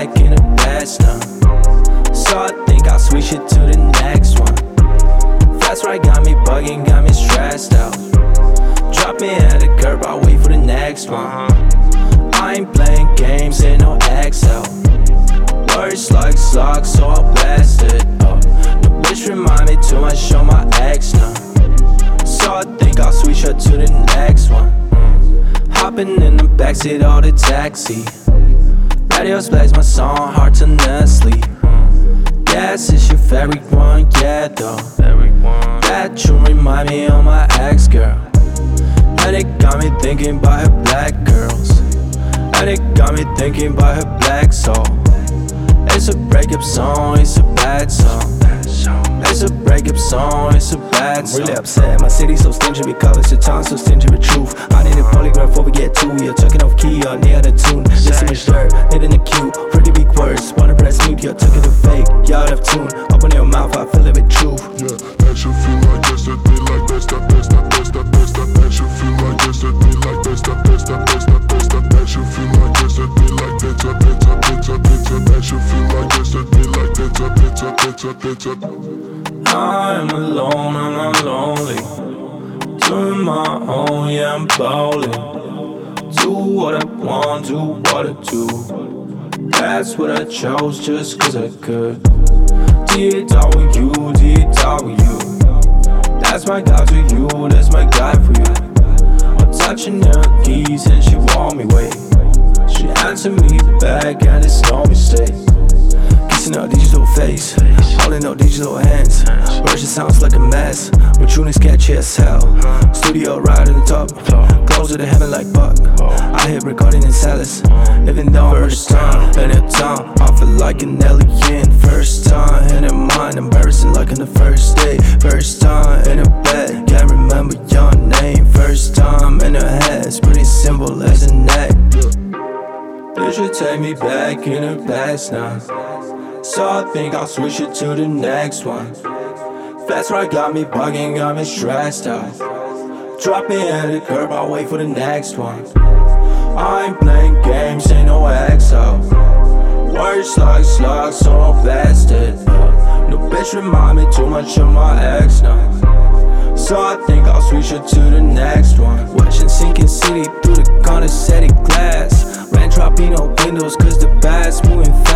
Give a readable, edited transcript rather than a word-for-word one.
back in the past now. So I think I'll switch it to the next one. Fast right got me bugging, got me stressed out. Drop me at the curb, I'll wait for the next one. I ain't playing games, ain't no XL. Words like slugs, so I blast it up. The bitch remind me too much of my ex now. So I think I'll switch her to the next one. Hopping in the backseat of the taxi. Radio plays my song, hard to not sleep. Yes, it's your favorite one, yeah though. That tune remind me of my ex-girl. And it got me thinking about her black girls. And it got me thinking about her black soul. It's a breakup song, it's a bad song. It's a breakup song, it's a bad song. Really upset, my city so stingy with colors, your tongue so stingy with truth. I need a polygraph before we get to you. Tucking off key, you're near the tune. This image dirt, hit in the queue. Pretty big words, wanna press mute, you're tucking the fake. You're out of tune, open your mouth, I fill it with truth. Yeah, that should feel like this, that be like this, that this, that this, that this, that should feel like this, that be like this, that this, that this, that this, that should feel like this, that be like this, that this, that this, that this, that should feel like this, that be like this, that this, that this, that this. I'm alone, I'm not lonely. Doing my own, yeah, I'm ballin'. Do what I want, do what I do. That's what I chose just cause I could. D-W, D-W. That's my guy to you, that's my guy for you. I'm touching her keys and she want me wait. She answered me back and it's no mistake. Kissing her digital face, holding her digital hands. Version sounds like a mess, but tune is catchy as hell. Studio right on the top, closer to heaven like Buck. I hit recording in Sallis, even though first time in a town, I feel like an alien. First time in her mind, embarrassing like on the first day. First time in her bed, can't remember your name. First time in her head, it's pretty simple as a neck. You should take me back in the past now. So I think I'll switch it to the next one. Fast right got me bugging, got me stressed out. Drop me at the curb, I'll wait for the next one. I ain't playing games, ain't no XO. Words like slugs, so I blast it up. No bitch remind me too much of my ex now. So I think I'll switch it to the next one. Watching sinking city through the condensate glass. Raindrop in no windows cause the bad's moving fast.